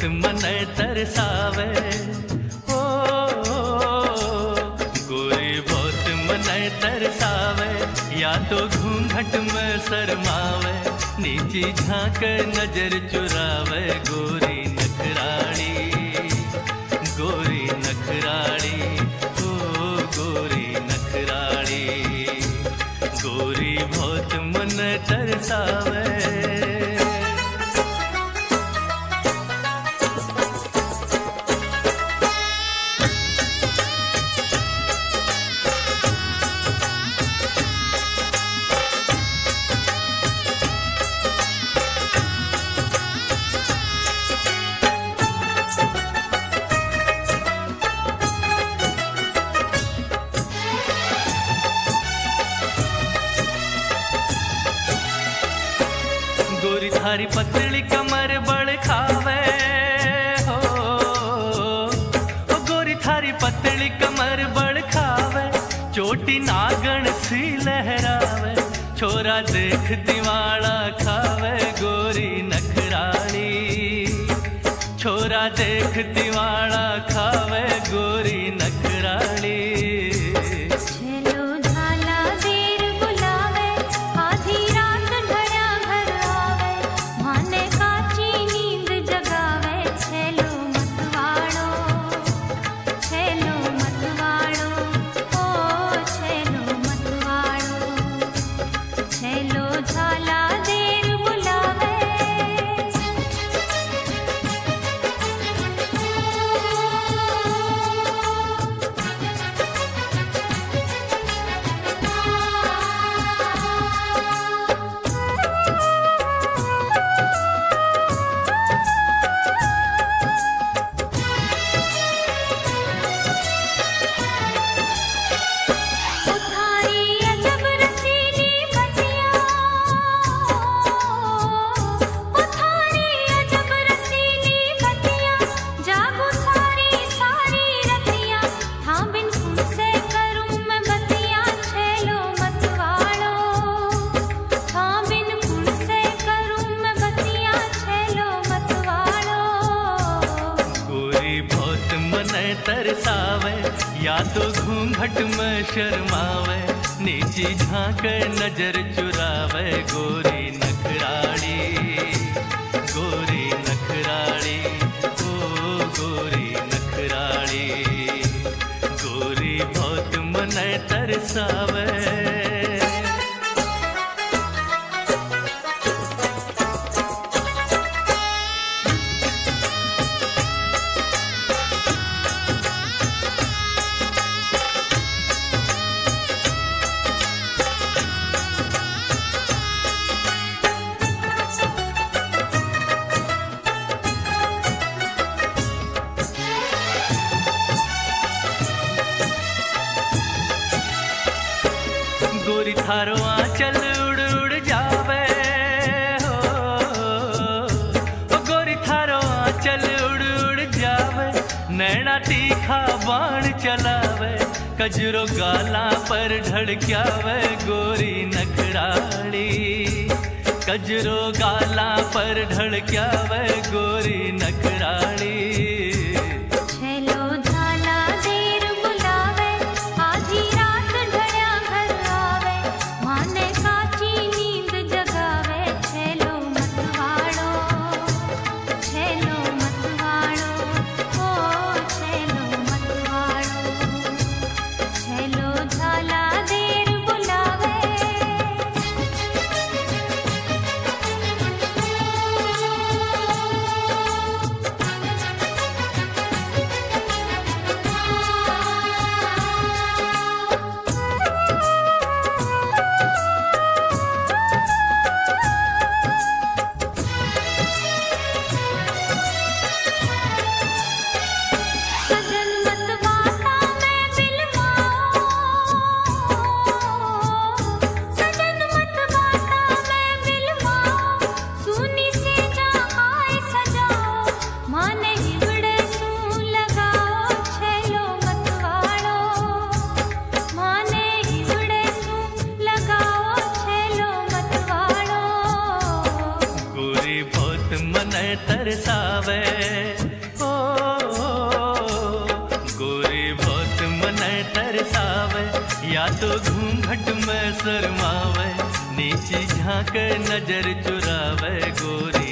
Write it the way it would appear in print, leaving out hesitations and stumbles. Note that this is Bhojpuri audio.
मन तरसावे, ओ गोरी बहुत मन तरसावे, या तो घूंघट में शर्मावे, नीची झांक नजर चुरावे, गोरी नखराड़ी, गोरी नखराड़ी, ओ गोरी नखराड़ी, गोरी बहुत मन तरसावे। गोरी थारी पतली कमर बड़ खावे, हो गोरी थारी पतली कमर बड़ खावे, चोटी नागण सी लहरावे, छोरा देख दिवाला खावे, गोरी नखराड़ी, छोरा देख दिवाला खावे, गोरी नखराड़ी। तरसावे, या तो घूंघट में शर्मावे, नीची झांक नजर चुरावे, गोरी नखराड़ी, गोरी नखराड़ी, ओ गोरी नखराड़ी, गोरी बहुत मन तरसावे। गोरी थारो आंचल उड़ उड़ जावे, हो गोरी थारो आंचल उड़ उड़ जावे, नैना तीखा बाण चलावे, कजरो गाला पर ढड़क्यावे, गोरी नखराड़ी, कजरो गाला पर ढड़क्यावे, गोरी नखराड़ी। मने तरसावे। ओ गोरी बहुत मने तरसावे, या तो घूंघट में शर्मावे, नीचे झांक नजर चुरावे गोरी।